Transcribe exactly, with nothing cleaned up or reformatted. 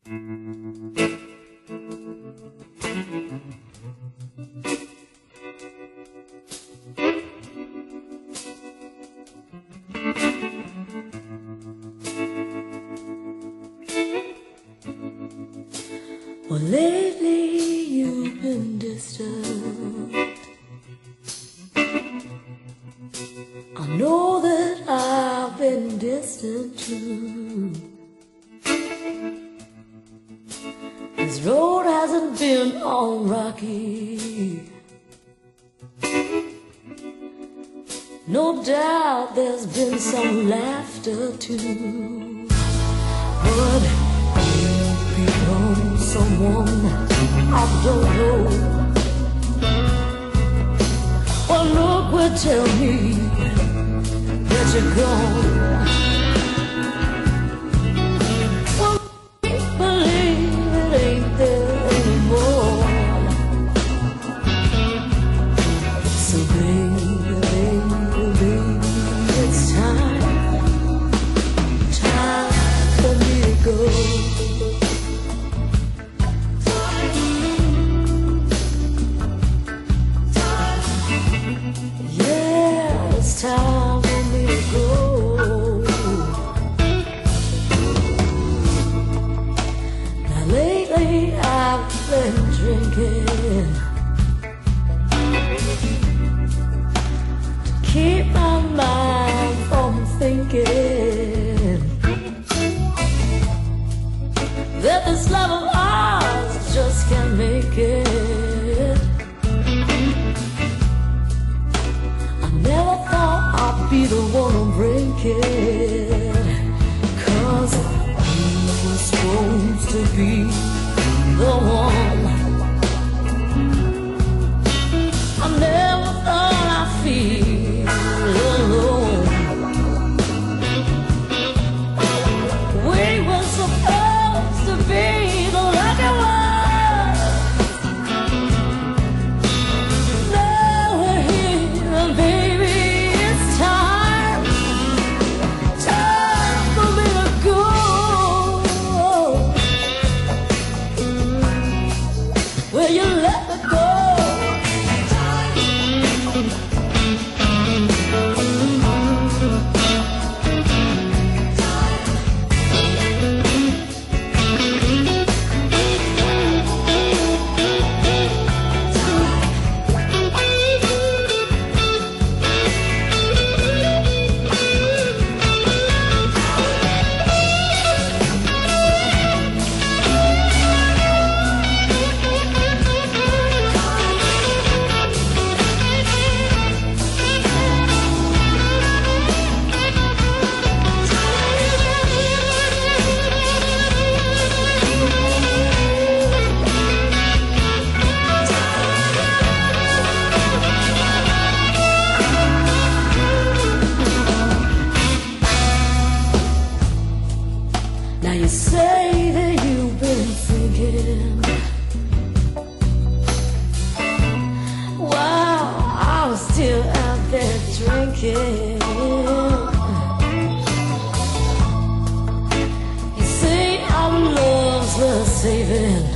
Well, lately you've been distant. I know that I've been distant too. This road hasn't been all rocky. No doubt there's been some laughter too. But you know someone I don't know. Well, look will tell me that you're gone. Well, believe it ain't there anymore. So baby, baby, baby, it's time, time for me to go. It's time for me to go. Now lately I've been drinking to keep my mind from thinking that this love of ours just can't make it. Be the one to break it, 'cause you were supposed to be the one. I never thought I'd feel alone. We were supposed to be the lucky ones. Now we're here, baby. Will you let me go? Now you say that you've been thinking, wow, I was still out there drinking. You say our love's worth saving.